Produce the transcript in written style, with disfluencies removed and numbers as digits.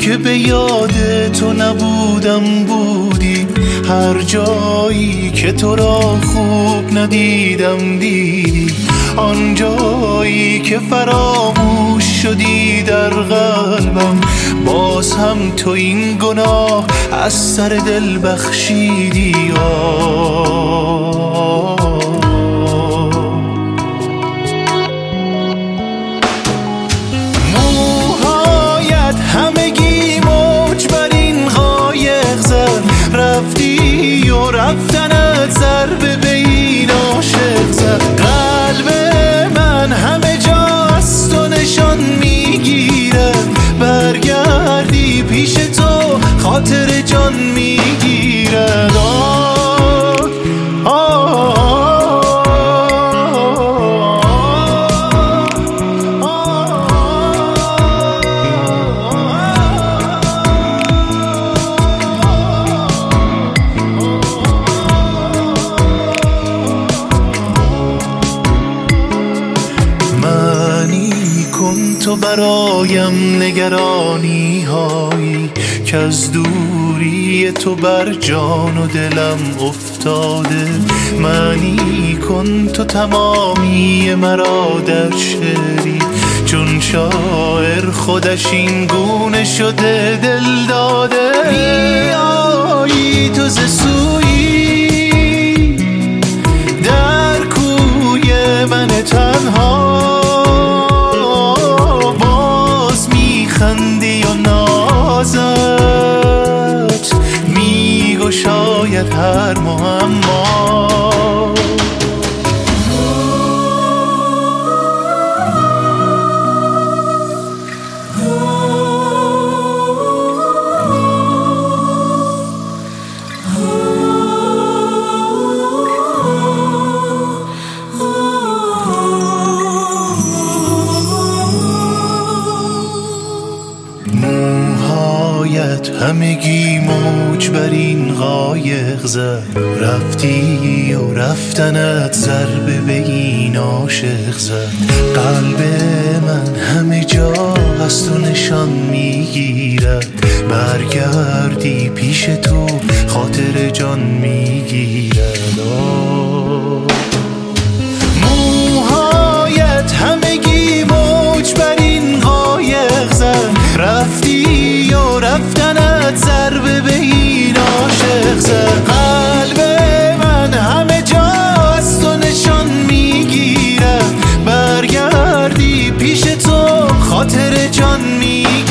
که به یاد تو نبودم بودی، هر جایی که تو را خوب ندیدم دیدی، آن جایی که فراموش شدی در قلبم، باز هم تو این گناه از سر دل بخشیدی. موهایت همگی موج بر این قایق زد، رفتی و رفتنت ضربه به این عاشق زد. قلب من همه جا از تو نشان میگیرد، برگردی پیش تو خاطر جان میگیرد. تو برایم نگرانی هایی که از دوری تو بر جان و دلم افتاده. معنی کن تو تمامی مرا در شعری، چون شاعر خودش این گونه شده دل داده. میایی تو ز سویی در کوی من تنها، خندی و نازت میگشاید هر معما. همگی موج بر این قایق زد، رفتی و رفتنت ضربه به این عاشق زد. قلب من همه جا از تو نشان میگیرد، برگردی پیش تو خاطر جان میگیرد. موهایت همگی موج بر این قایق زد، رفتی و رفتنت ضربه به این عاشق زد. قلب من همه جا از تو نشان میگیرد، برگردی پیش تو خاطر جان میگیرد.